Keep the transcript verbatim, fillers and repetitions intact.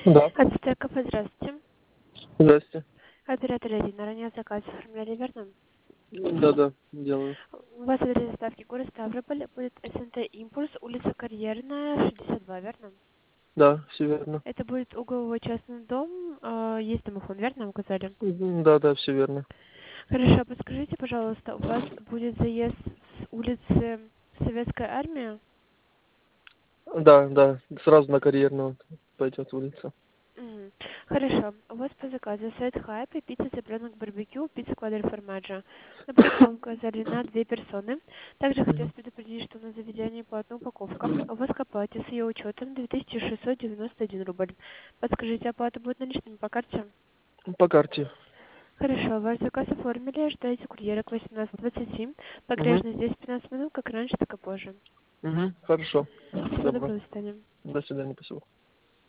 Да. Ацтек кафе, здравствуйте. Здрасте. Оператор один. Ранее заказ оформляли, верно? Да-да, делаю. У вас адрес доставки город Ставрополь, будет СНТ Импульс, улица Карьерная, шестьдесят два, верно? Да, все верно. Это будет угловой частный дом, э, есть домофон, верно, указали? Мгм, Да-да, все верно. Хорошо, подскажите, пожалуйста, у вас будет заезд с улицы Советская Армия? Да, да, сразу на карьерную пойдет улица. Мгм. Хорошо. У вас по заказу сет хайп и пицца цыпленок барбекю, пицца квадро формаджо. На прикол указали на две персоны. Также хотелось Мгм. предупредить, что на заведение платная упаковка. У вас к оплате с ее учетом две тысячи шестьсот девяносто один рубль. Подскажите, оплата будет наличными по карте? По карте. Хорошо, ваш заказ оформили, ожидайте курьера к восемнадцати двадцати. Угу. Погрежно здесь пятнадцать минут, как раньше, так и позже. Угу. Хорошо. Всего Добро. доброго, до свидания. До свидания, спасибо.